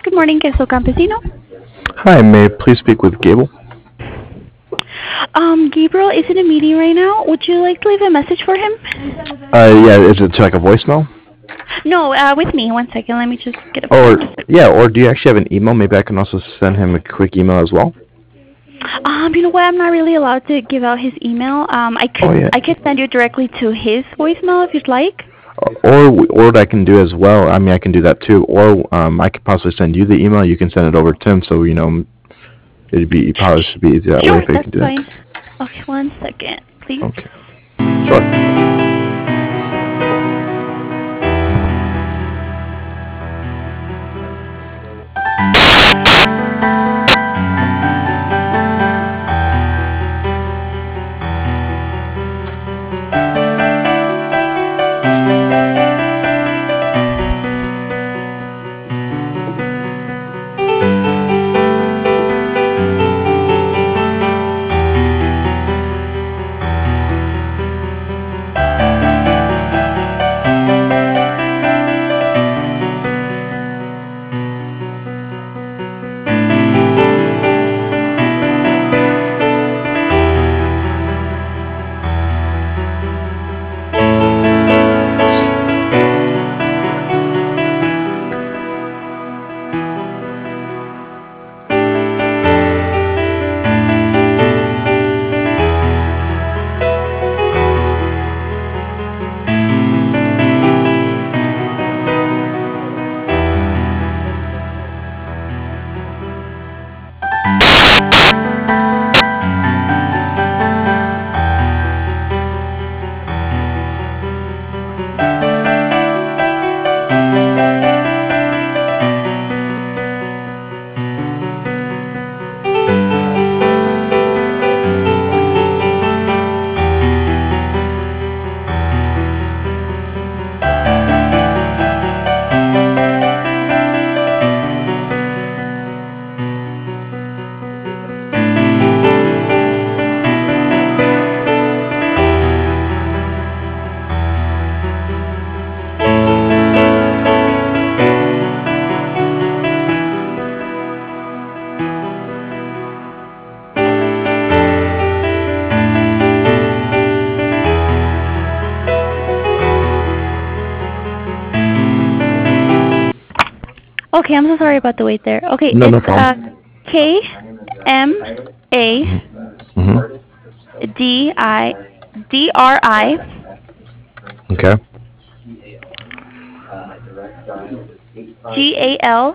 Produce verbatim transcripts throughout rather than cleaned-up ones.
Good morning, Queso Campesino. Hi, may I please speak with Gable? Um, Gabriel is in a meeting right now. Would you like to leave a message for him? Uh, yeah, is it to like a voicemail? No, uh, with me. One second. Let me just get a Or, pen. yeah, or do you actually have an email? Maybe I can also send him a quick email as well. Um, you know what? I'm not really allowed to give out his email. Um, I could Oh, yeah. I could send you directly to his voicemail if you'd like. Or, or what I can do as well, I mean, I can do that too, or um, I could possibly send you the email, you can send it over to him, so, you know, it'd be, it probably should be easier that way Sure, if I that's can do that. fine. Okay, one second, please. Okay. Sure. Okay, I'm so sorry about the wait there. Okay, No, no it's uh problem. K M A Mm-hmm. D I D R I Okay. G A L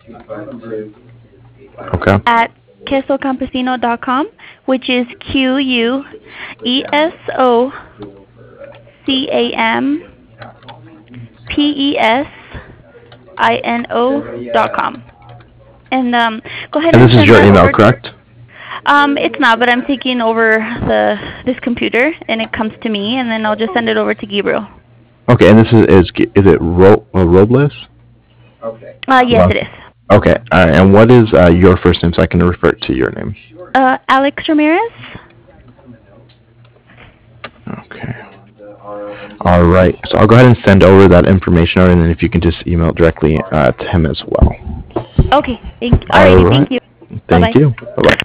Okay. at queso campesino dot com, which is Q U E S O C A M P E S I N O dot com. And um, go ahead And and this is send your that email, over. correct? Um, it's not, but I'm taking over the this computer, and it comes to me, and then I'll just send it over to Gabriel. Okay, and this is, is, is it Ro- uh, Robles? Uh, yes, Hello? it is. Okay, alright, and what is uh, your first name so I can refer to your name? Uh, Alex Ramirez. Okay. Alright, so I'll go ahead and send over that information, and then if you can just email it directly uh, to him as well. Okay. Thank. Alrighty. Thank Alright, you. Bye thank bye. you. Bye-bye.